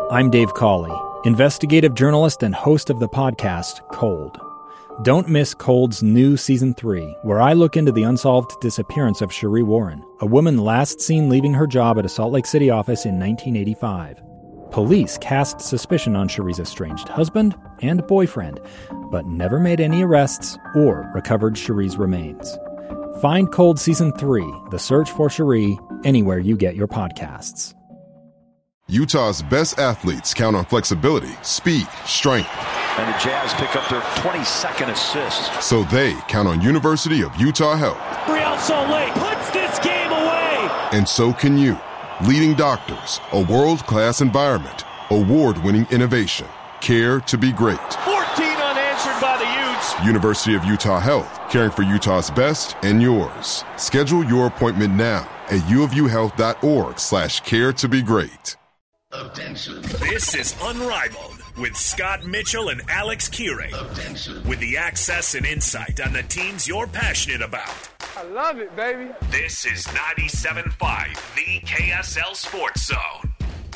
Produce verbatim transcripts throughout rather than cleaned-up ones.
I'm Dave Cawley, investigative journalist and host of the podcast Cold. Don't miss Cold's new Season three, where I look into the unsolved disappearance of Sheree Warren, a woman last seen leaving her job at a Salt Lake City office in nineteen eighty-five. Police cast suspicion on Sheree's estranged husband and boyfriend, but never made any arrests or recovered Sheree's remains. Find Cold Season three, The Search for Sheree, anywhere you get your podcasts. Utah's best athletes count on flexibility, speed, strength. And the Jazz pick up their twenty-second assist. So they count on University of Utah Health. Real Salt Lake puts this game away. And so can you. Leading doctors, a world-class environment, award-winning innovation, care to be great. fourteen unanswered by the Utes. University of Utah Health, caring for Utah's best and yours. Schedule your appointment now at uofuhealth.org slash care to be great. Attention. This is Unrivaled with Scott Mitchell and Alex Kirey. Attention. With the access and insight on the teams you're passionate about. I love it, baby. This is ninety-seven point five, the K S L Sports Zone.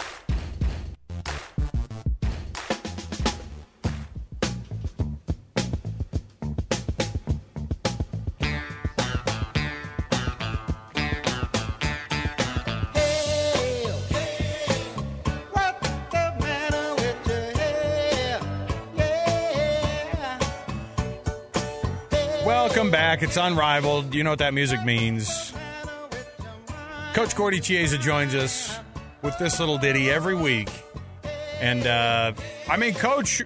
Welcome back. It's Unrivaled. You know what that music means. Coach Gordy Chiesa joins us with this little ditty every week. And, uh, I mean, Coach,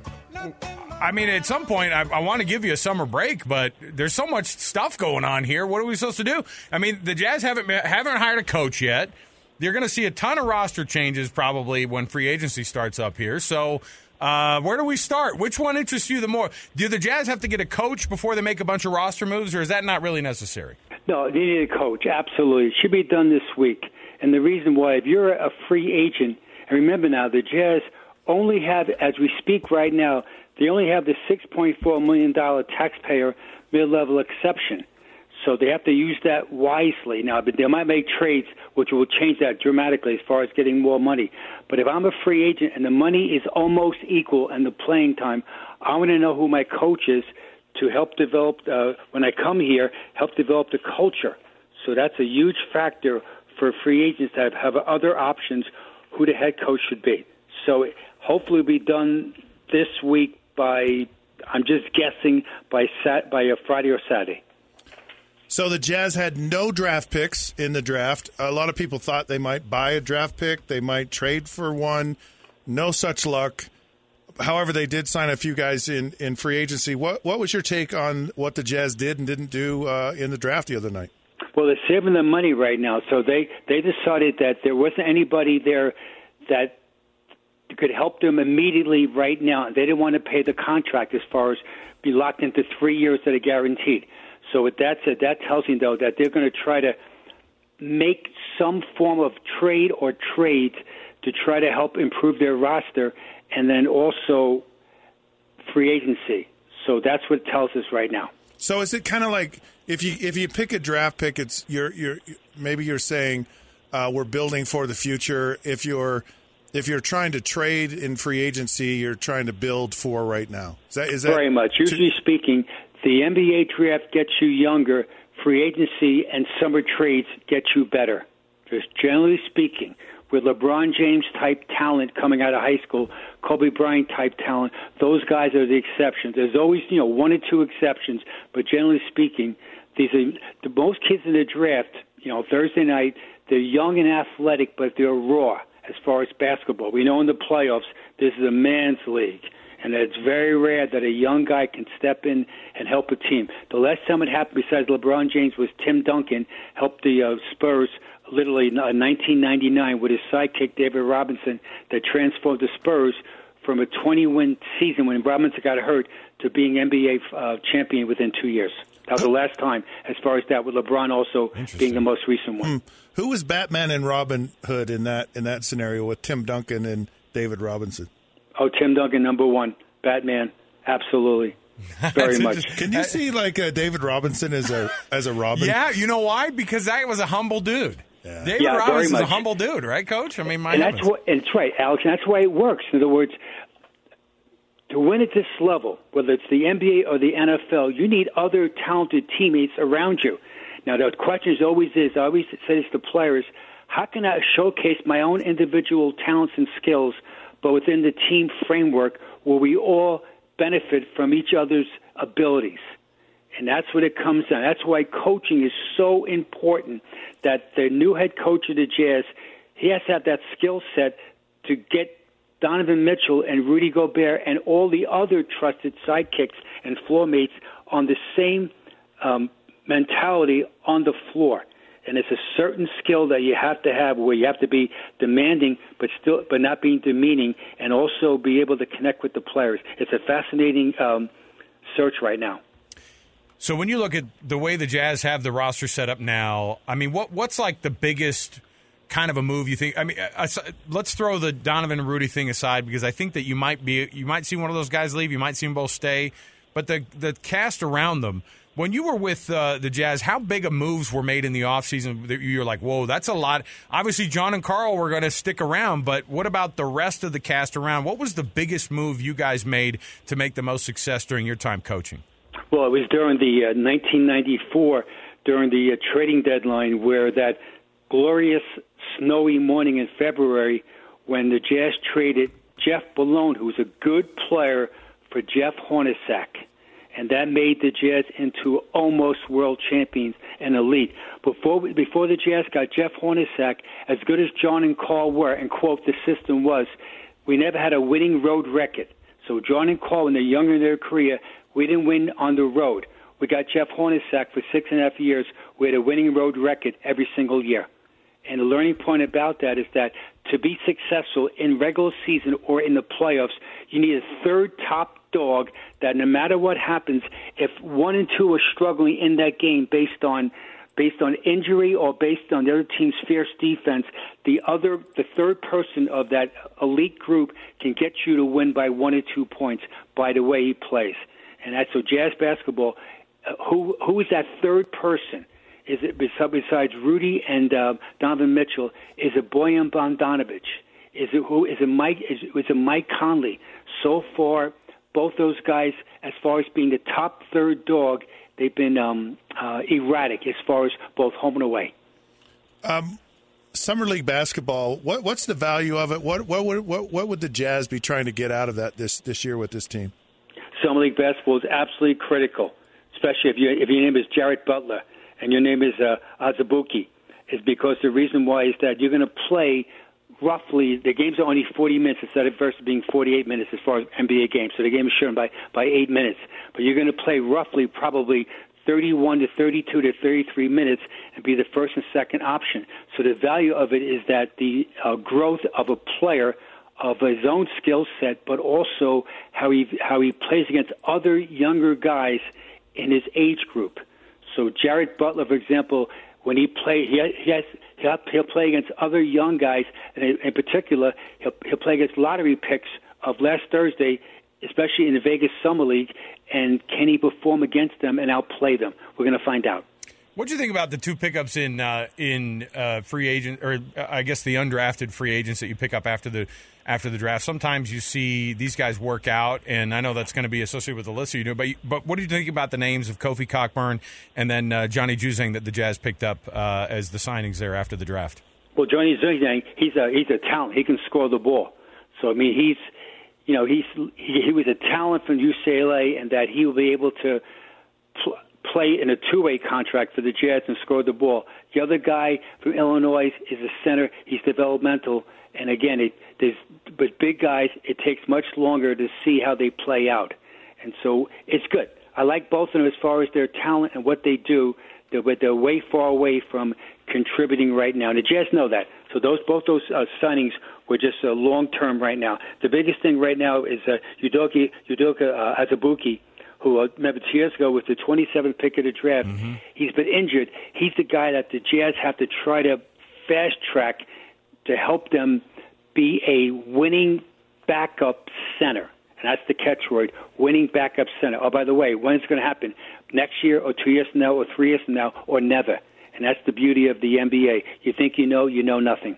I mean, at some point, I, I want to give you a summer break, but there's so much stuff going on here. What are we supposed to do? I mean, the Jazz haven't haven't hired a coach yet. You're going to see a ton of roster changes probably when free agency starts up here. So, Uh, where do we start? Which one interests you the more? Do the Jazz have to get a coach before they make a bunch of roster moves, or is that not really necessary? No, they need a coach, absolutely. It should be done this week. And the reason why, if you're a free agent, and remember now, the Jazz only have, as we speak right now, they only have the six point four million dollars taxpayer mid-level exception. So they have to use that wisely. Now, but they might make trades which will change that dramatically as far as getting more money. But if I'm a free agent and the money is almost equal and the playing time, I want to know who my coach is to help develop, uh, when I come here, help develop the culture. So that's a huge factor for free agents to have, have other options who the head coach should be. So hopefully it'll be done this week by, I'm just guessing, by sat by a Friday or Saturday. So the Jazz had no draft picks in the draft. A lot of people thought they might buy a draft pick. They might trade for one. No such luck. However, they did sign a few guys in, in free agency. What what was your take on what the Jazz did and didn't do uh, in the draft the other night? Well, they're saving their money right now. So they, they decided that there wasn't anybody there that could help them immediately right now. They didn't want to pay the contract as far as be locked into three years that are guaranteed. So with that said, that tells me, though, that they're going to try to make some form of trade or trades to try to help improve their roster and then also free agency. So that's what it tells us right now. So is it kind of like if you if you pick a draft pick, it's you're you're maybe you're saying uh, we're building for the future. If you're if you're trying to trade in free agency, you're trying to build for right now. Is that is that very much? Usually t- speaking. The N B A draft gets you younger. Free agency and summer trades get you better. Just generally speaking, with LeBron James-type talent coming out of high school, Kobe Bryant-type talent, those guys are the exceptions. There's always, you know, one or two exceptions, but generally speaking, these are the most kids in the draft, you know, Thursday night, they're young and athletic, but they're raw as far as basketball. We know in the playoffs, this is a man's league. And it's very rare that a young guy can step in and help a team. The last time it happened, besides LeBron James, was Tim Duncan helped the uh, Spurs literally in nineteen ninety-nine with his sidekick, David Robinson, that transformed the Spurs from a twenty-win season when Robinson got hurt to being N B A uh, champion within two years. That was the last time as far as that, with LeBron also being the most recent one. Hmm. Who was Batman and Robin Hood in that in that scenario with Tim Duncan and David Robinson? Oh, Tim Duncan, number one. Batman, absolutely. Very much. Can you see like uh, David Robinson as a as a Robin? Yeah, you know why? Because that was a humble dude. Yeah. David Yeah, Robinson very is a much. humble dude, right, Coach? I mean, my And that's heavens. what, and that's right, Alex. And that's why it works. In other words, to win at this level, whether it's the N B A or the N F L, you need other talented teammates around you. Now, the question is always is, I always say this to players, how can I showcase my own individual talents and skills, but within the team framework where we all benefit from each other's abilities? And that's what it comes down. That's why coaching is so important, that the new head coach of the Jazz, he has to have that skill set to get Donovan Mitchell and Rudy Gobert and all the other trusted sidekicks and floor mates on the same um, mentality on the floor. And it's a certain skill that you have to have where you have to be demanding but still but not being demeaning, and also be able to connect with the players. It's a fascinating um, search right now. So when you look at the way the Jazz have the roster set up now, I mean, what what's like the biggest kind of a move you think? I mean, I, I, let's throw the Donovan and Rudy thing aside, because I think that you might be you might see one of those guys leave, you might see them both stay, but the the cast around them. When you were with uh, the Jazz, how big of moves were made in the offseason that you're like, whoa, that's a lot? Obviously, John and Carl were going to stick around, but what about the rest of the cast around? What was the biggest move you guys made to make the most success during your time coaching? Well, it was during the uh, nineteen ninety-four, during the uh, trading deadline, where that glorious snowy morning in February, when the Jazz traded Jeff Ballone, who was a good player, for Jeff Hornacek. And that made the Jazz into almost world champions and elite. Before before the Jazz got Jeff Hornacek, as good as John and Carl were, and, quote, the system was, we never had a winning road record. So John and Carl, when they're younger in their career, we didn't win on the road. We got Jeff Hornacek for six and a half years. We had a winning road record every single year. And the learning point about that is that to be successful in regular season or in the playoffs, you need a third top dog that no matter what happens, if one and two are struggling in that game based on based on injury or based on the other team's fierce defense, the other the third person of that elite group can get you to win by one or two points by the way he plays. And that's so Jazz basketball. Uh, who who is that third person? Is it besides Rudy and uh, Donovan Mitchell? Is it Bojan Bogdanovic? Is it who? Is it Mike? Is, is it Mike Conley? So far, both those guys, as far as being the top third dog, they've been um, uh, erratic as far as both home and away. Um, Summer League basketball. What what's the value of it? What what would what, what would the Jazz be trying to get out of that this this year with this team? Summer League basketball is absolutely critical, especially if you if your name is Jarrett Butler and your name is uh, Azubuike, is because the reason why is that you're going to play roughly, the games are only forty minutes instead of versus being forty-eight minutes as far as N B A games. So the game is shortened by, by eight minutes. But you're going to play roughly probably thirty-one to thirty-two to thirty-three minutes and be the first and second option. So the value of it is that the uh, growth of a player, of his own skill set, but also how he how he plays against other younger guys in his age group. So Jarrett Butler, for example, when he play, he, he has he'll, he'll play against other young guys, and in, in particular, he'll he'll play against lottery picks of last Thursday, especially in the Vegas Summer League. And can he perform against them and outplay them? We're going to find out. What do you think about the two pickups in uh, in uh, free agent, or uh, I guess the undrafted free agents that you pick up after the after the draft? Sometimes you see these guys work out, and I know that's going to be associated with the list you do. But but what do you think about the names of Kofi Cockburn and then uh, Johnny Juzang that the Jazz picked up uh, as the signings there after the draft? Well, Johnny Juzang, he's a he's a talent. He can score the ball. So I mean, he's you know he's he, he was a talent from U C L A, and that he will be able to Pl- play in a two-way contract for the Jazz and score the ball. The other guy from Illinois is a center. He's developmental. And again, it, there's, but big guys, it takes much longer to see how they play out. And so it's good. I like both of them as far as their talent and what they do, but they're way far away from contributing right now. And the Jazz know that. So those both those uh, signings were just uh, long-term right now. The biggest thing right now is uh, Udoka, Udoka uh, Azubuike, who, uh, remember, two years ago was the twenty-seventh pick of the draft. Mm-hmm. He's been injured. He's the guy that the Jazz have to try to fast-track to help them be a winning backup center. And that's the catchword, winning backup center. Oh, by the way, when it's going to happen? Next year or two years from now or three years from now or never? And that's the beauty of the N B A. You think you know, you know nothing.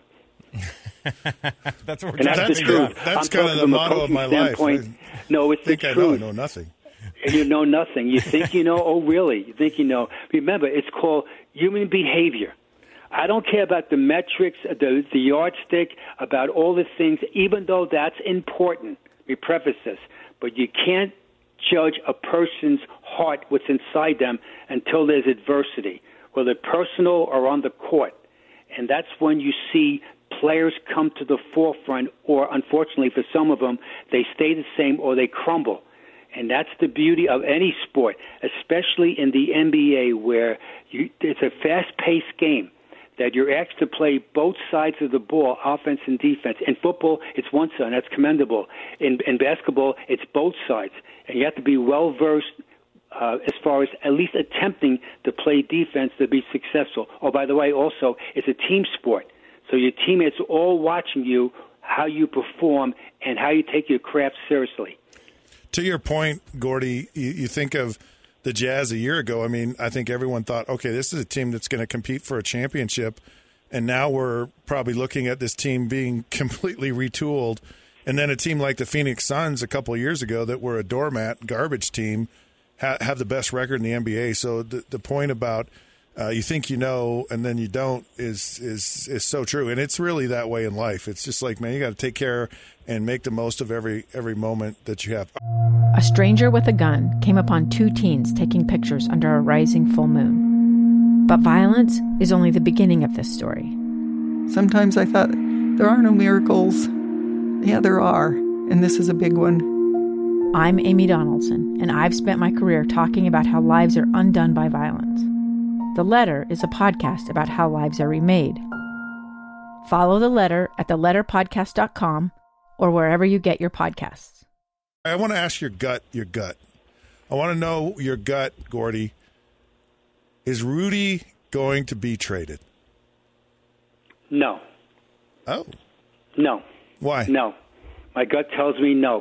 That's what we're and that's the truth. That's I'm kind of the motto of my life. I no, it's think the I truth. know I know nothing. You know nothing. You think you know, oh, really? You think you know. Remember, it's called human behavior. I don't care about the metrics, the, the yardstick, about all the things, even though that's important. Let me preface this. But you can't judge a person's heart, what's inside them, until there's adversity, whether personal or on the court. And that's when you see players come to the forefront, or unfortunately for some of them, they stay the same or they crumble. And that's the beauty of any sport, especially in the N B A, where you, it's a fast-paced game, that you're asked to play both sides of the ball, offense and defense. In football, it's one side. That's commendable. In, in basketball, it's both sides. And you have to be well-versed uh, as far as at least attempting to play defense to be successful. Oh, by the way, also, it's a team sport. So your teammates are all watching you, how you perform, and how you take your craft seriously. To your point, Gordy, you, you think of the Jazz a year ago. I mean, I think everyone thought, okay, this is a team that's going to compete for a championship, and now we're probably looking at this team being completely retooled. And then a team like the Phoenix Suns a couple of years ago that were a doormat, garbage team, ha- have the best record in the N B A. So the, the point about uh, you think you know and then you don't is is is so true. And it's really that way in life. It's just like, man, you got to take care and make the most of every every moment that you have. A stranger with a gun came upon two teens taking pictures under a rising full moon. But violence is only the beginning of this story. Sometimes I thought, there are no miracles. Yeah, there are, and this is a big one. I'm Amy Donaldson, and I've spent my career talking about how lives are undone by violence. The Letter is a podcast about how lives are remade. Follow The Letter at the letter podcast dot com or wherever you get your podcasts. I want to ask your gut, your gut. I want to know your gut, Gordy. Is Rudy going to be traded? No. Oh. No. Why? No. My gut tells me no.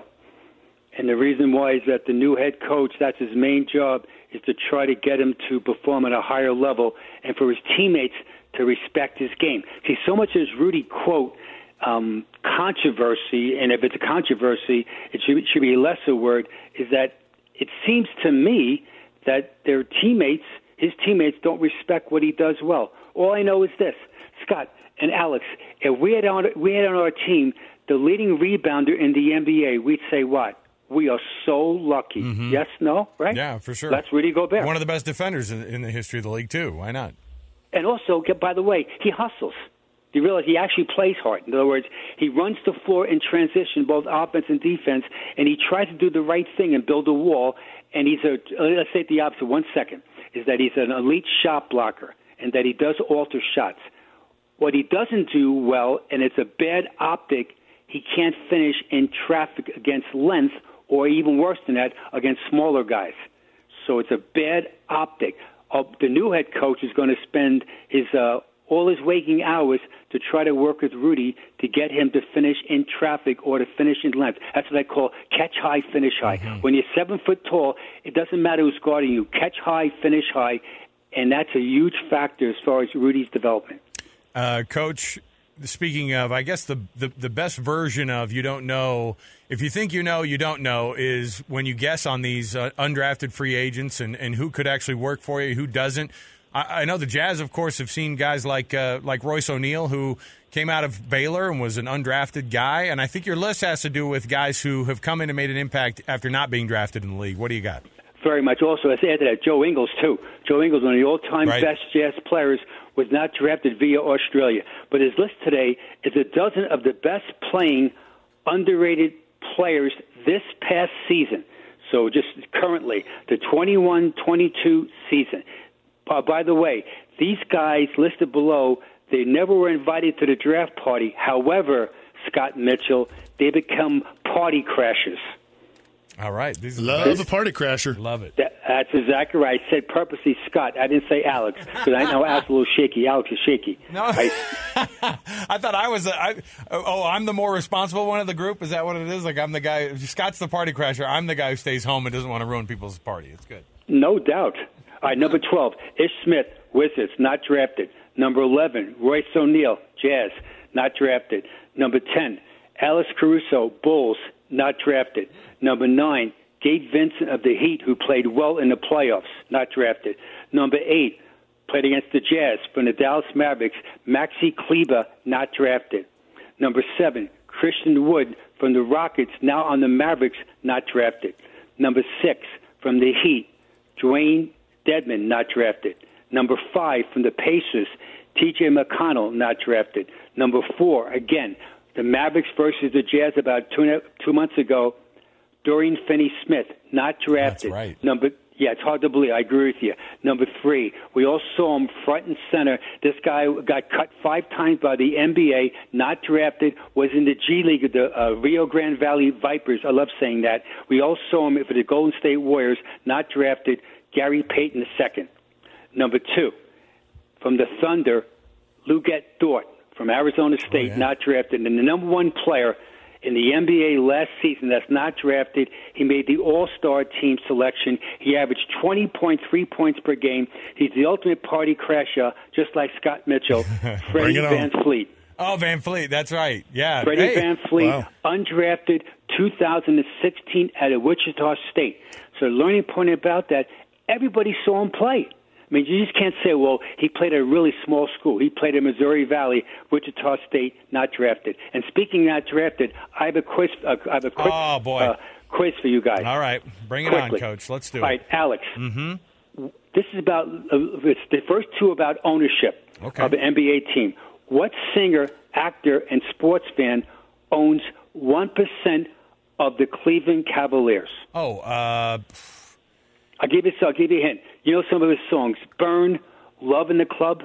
And the reason why is that the new head coach, that's his main job, is to try to get him to perform at a higher level and for his teammates to respect his game. See, so much as Rudy, quote, um, controversy, and if it's a controversy, it should, it should be a lesser word, is that it seems to me that their teammates, his teammates, don't respect what he does well. All I know is this, Scott and Alex, if we had on, we had on our team the leading rebounder in the N B A, we'd say what? We are so lucky. Mm-hmm. Yes, no, right? Yeah, for sure. That's Rudy Gobert. One of the best defenders in, in the history of the league, too. Why not? And also, by the way, he hustles. You realize he actually plays hard. In other words, he runs the floor in transition, both offense and defense, and he tries to do the right thing and build a wall. And he's a, let's say the opposite, one second, is that he's an elite shot blocker and that he does alter shots. What he doesn't do well, and it's a bad optic, he can't finish in traffic against length, or even worse than that, against smaller guys. So it's a bad optic. Uh, the new head coach is going to spend his uh, all his waking hours to try to work with Rudy to get him to finish in traffic or to finish in length. That's what I call catch high, finish high. Mm-hmm. When you're seven foot tall, it doesn't matter who's guarding you. Catch high, finish high, and that's a huge factor as far as Rudy's development. Uh, Coach, speaking of, I guess the, the the best version of you don't know, if you think you know, you don't know, is when you guess on these uh, undrafted free agents and, and who could actually work for you, who doesn't. I, I know the Jazz, of course, have seen guys like uh, like Royce O'Neal, who came out of Baylor and was an undrafted guy. And I think your list has to do with guys who have come in and made an impact after not being drafted in the league. What do you got? Very much. Also, let's add to that, Joe Ingles, too. Joe Ingles, one of the all-time right. best Jazz players, was not drafted via Australia. But his list today is a dozen of the best playing, underrated players this past season. So just currently, the twenty-one twenty-two season. Uh, by the way, these guys listed below, they never were invited to the draft party. However, Scott Mitchell, they become party crashers. All right. These Love a party crasher. Love it. That, that's exactly right. I said purposely Scott. I didn't say Alex because I know Alex is a little shaky. Alex is shaky. No, I, I thought I was. A, I, oh, I'm the more responsible one of the group. Is that what it is? Like I'm the guy. Scott's the party crasher. I'm the guy who stays home and doesn't want to ruin people's party. It's good. No doubt. All right, number twelve, Ish Smith, Wizards, not drafted. Number eleven, Royce O'Neal, Jazz, not drafted. Number ten, Alex Caruso, Bulls, not drafted. Number nine, Gabe Vincent of the Heat, who played well in the playoffs, not drafted. Number eight, played against the Jazz from the Dallas Mavericks, Maxi Kleber, not drafted. Number seven, Christian Wood from the Rockets, now on the Mavericks, not drafted. Number six, from the Heat, Dwayne Dedman, not drafted. Number five, from the Pacers, T J McConnell, not drafted. Number four, again, the Mavericks versus the Jazz about two, two months ago, Dorian Finney-Smith, not drafted. That's right. Number Yeah, it's hard to believe. I agree with you. Number three, we all saw him front and center. This guy got cut five times by the N B A, not drafted, was in the G League of the uh, Rio Grande Valley Vipers. I love saying that. We all saw him for the Golden State Warriors, not drafted, Gary Payton the second. Number two, from the Thunder, Luguette Dort from Arizona State, oh, yeah. not drafted. And the number one player in the N B A last season that's not drafted, he made the All-Star team selection. He averaged twenty point three points per game. He's the ultimate party crasher, just like Scott Mitchell. Freddie Van Fleet. Oh, Van Fleet, that's right. Yeah. Freddie hey. Van Fleet, wow. undrafted, two thousand sixteen out of Wichita State. So the learning point about that, everybody saw him play. I mean, you just can't say, well, he played at a really small school. He played at Missouri Valley, Wichita State, not drafted. And speaking not drafted, I have a quiz. Uh, I have a quick oh, boy. Uh, quiz for you guys. All right, bring it Quickly. on, Coach. Let's do All it. right, Alex. Mm-hmm. This is about uh, it's the first two about ownership okay. of an N B A team. What singer, actor, and sports fan owns one percent of the Cleveland Cavaliers? Oh, uh... I'll give you. I'll give you a hint. You know some of his songs: "Burn," "Love in the Club."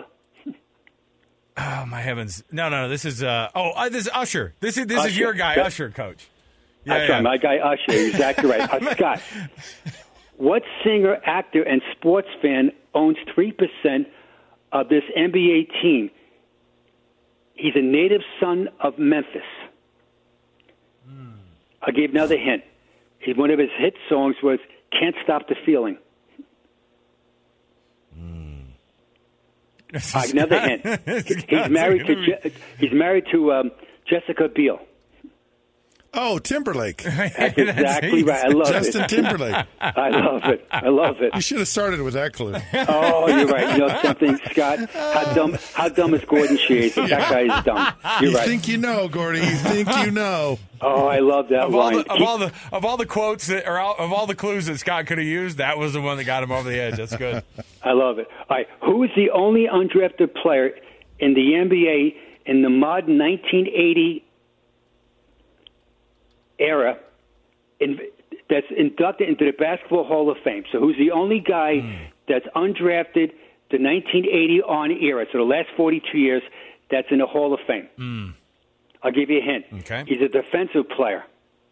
Oh my heavens! No, no, no. This is uh, oh, uh, this is Usher. This is this Usher. is your guy, That, Usher, Coach. Yeah, That's yeah. right, my guy Usher. Exactly right. Uh, Scott, what singer, actor, and sports fan owns three percent of this N B A team? He's a native son of Memphis. Hmm. I'll give you another hint. He, one of his hit songs was "Can't Stop the Feeling." Uh, another hint. He's married to Je- he's married to um, Jessica Biel. Oh, Timberlake. That's exactly right. I love Justin it. Justin Timberlake. I love it. I love it. You should have started with that clue. Oh, you're right. You know something, Scott? How dumb? How dumb is Gordon Chase? That guy is dumb. You're you right. think you know, Gordy. You think you know. Oh, I love that Of all, line. the, of all the of all the quotes that, or all, of all the clues that Scott could have used, that was the one that got him over the edge. That's good. I love it. All right, who is the only undrafted player in the N B A in the modern nineteen eighty era in, that's inducted into the Basketball Hall of Fame? So who's the only guy mm. that's undrafted the nineteen eighty on era, so the last forty-two years, that's in the Hall of Fame? Mm. I'll give you a hint. Okay. He's a defensive player.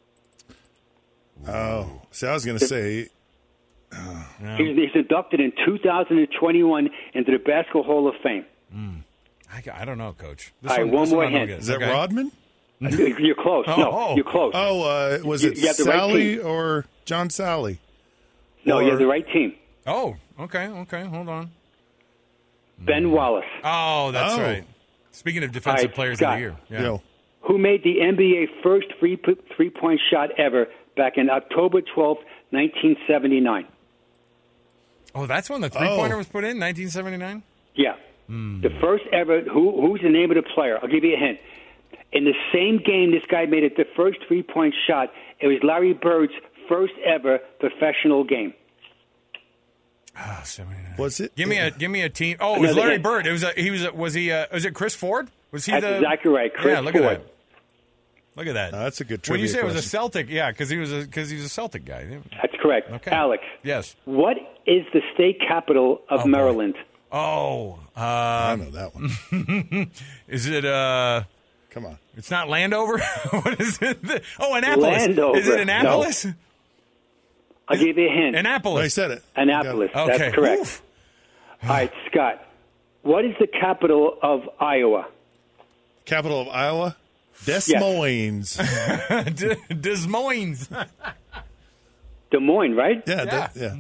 Oh, so I was going to say... Oh. He's, he's inducted in two thousand twenty-one into the Basketball Hall of Fame. Mm. I, I don't know, Coach. This All right, one, one this more one hint. Is that okay. Rodman? You're close. Oh, no, oh. you're close. Oh, uh, was you, it you Sally right or John Sally? No, or... you have the right team. Oh, okay, okay. Hold on. Ben Wallace. Oh, that's oh. right. Speaking of defensive right, players Scott. of the year. Yeah. Yo. Who made the N B A first three, three-point shot ever back in October twelfth, nineteen seventy-nine? Oh, that's when the three-pointer oh. was put in, nineteen seventy-nine? Yeah. Mm. The first ever. Who, who's the name of the player? I'll give you a hint. In the same game this guy made it the first three-point shot, it was Larry Bird's first ever professional game. Oh, seventy-nine. Was it? Give me a give me a team. Oh, it was Another Larry hint. Bird. It was a, he was a, was he uh, was it Chris Ford? Was he That's the exactly right. Chris Yeah, look Ford. at that. Look at that. Oh, that's a good When you trivia say it was a question. Celtic, yeah, because he was a because he was a Celtic guy. That's correct. Okay. Alex. Yes. What is the state capital of Oh, Maryland? Oh, uh, I know that one. is it? Uh, Come on. It's not Landover. What is it? Oh, Annapolis. Landover. Is it Annapolis? No. I'll give you a hint. Annapolis. No, I said it. Annapolis. Okay. That's correct. Oof. All right, Scott. What is the capital of Iowa? Capital of Iowa? Des Moines. Des Moines. Des Moines, right? Yeah, Yeah. De- yeah.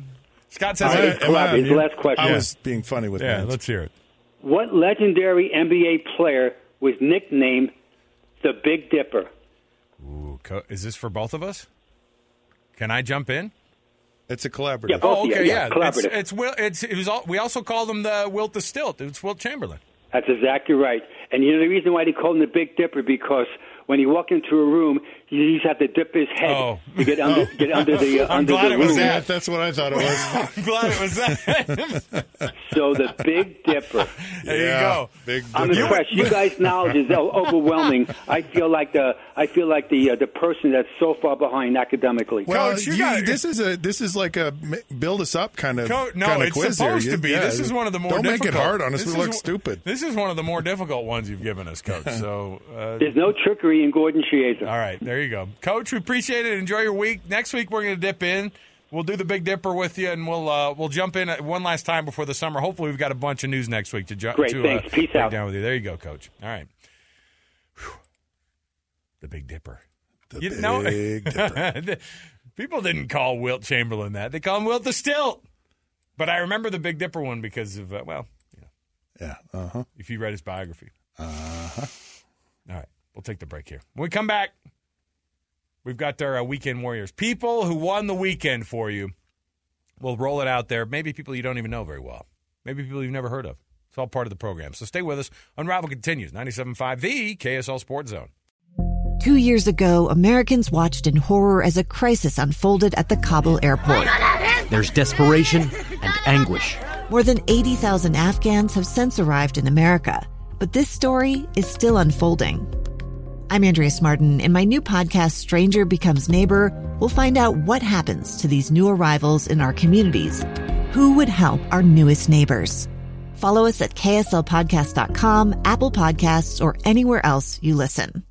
Scott says Am I- it. am I on His mute? last question. I was being funny with All right, Lance. his last question. Am I on mute? Last question. I was being funny with Yeah, Lance. let's hear it. What legendary N B A player was nicknamed the Big Dipper? Ooh, co- is this for both of us? Can I jump in? It's a collaborative. Yeah, both Oh, of you, okay, yeah, yeah. It's, collaborative. it's Will. It's it was. All, we also called him the Wilt the Stilt. It's Wilt Chamberlain. That's exactly right. And you know the reason why they call him the Big Dipper, because when you walk into a room, you just have to dip his head Oh. to get under get under the uh, I'm under glad the it was room. that. That's what I thought it was. I'm glad it was that. So the Big Dipper. There Yeah, you go. Big I'm Dipper. impressed. You guys' knowledge is o- overwhelming. I feel like the I feel like the uh, the person that's so far behind academically. Well, Coach, you you- got- this is a this is like a m- build us up kind of Co- no, kind of it's quiz supposed here. to be. Yeah, This is one of the more Don't difficult. make it hard on us. This We look is- stupid. This is one of the more difficult ones you've given us, Coach. So, uh, There's no trickery in Gordon Chiesa. all right, there you go, Coach. We appreciate it. Enjoy your week. Next week we're going to dip in. We'll do the Big Dipper with you, and we'll uh, we'll jump in one last time before the summer. Hopefully, we've got a bunch of news next week to jump. Great, to, thanks. Uh, Peace break out. down with you. There you go, Coach. All right, Whew. The Big Dipper. The You Big know- Dipper. People didn't call Wilt Chamberlain that. They call him Wilt the Stilt. But I remember the Big Dipper one because of, uh, well, you know, Yeah. Uh huh. if you read his biography. Uh huh. All right, we'll take the break here. When we come back, we've got our uh, weekend warriors. People who won the weekend for you. We'll roll it out there. Maybe people you don't even know very well. Maybe people you've never heard of. It's all part of the program. So stay with us. Unravel continues. ninety-seven point five, the K S L Sports Zone. Two years ago, Americans watched in horror as a crisis unfolded at the Kabul airport. There's desperation and anguish. More than eighty thousand Afghans have since arrived in America, but this story is still unfolding. I'm Andrea Smartin. In my new podcast, Stranger Becomes Neighbor, we'll find out what happens to these new arrivals in our communities. Who would help our newest neighbors? Follow us at K S L podcast dot com, Apple Podcasts, or anywhere else you listen.